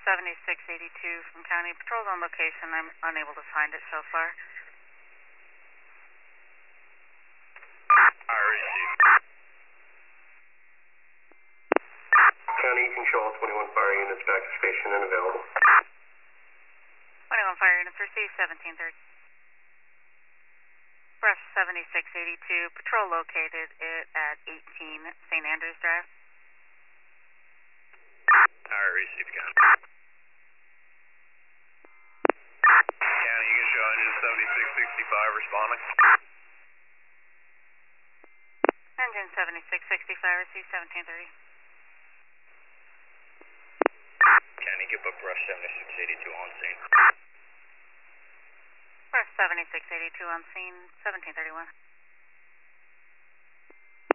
7682 from County Patrol on location. I'm unable to find it so far. I received. County, you can show all 21 fire units back to station and available. 21 fire units received, 1730. Brush 7682, patrol located at 18 St. Andrews Drive. I received, County. County, you can show engine 7665 responding. Engine 7665 received, 1730. County, get book brush 7682 on scene. Brush 7682 on scene, 1731.